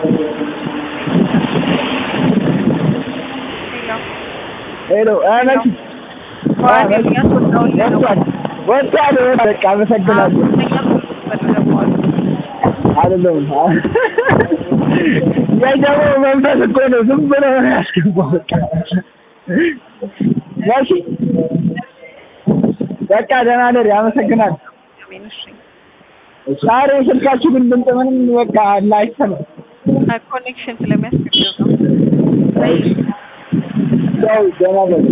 ሄሎ አናቺ ወጣ በቃ መሰግናለሁ አይደለም ያጀው መንፈስ እኮ ነው ዝም ብሎ ያስገባው ያሺ በቃ ደህና ነኝ አመሰግናለሁ ዛሬ ስልካችሁ ግን ድምጽ ምንም በቃ አይሰማም ኮኔክሽን ስለሚያስፈልግ ነው ያው ደህና ነኝ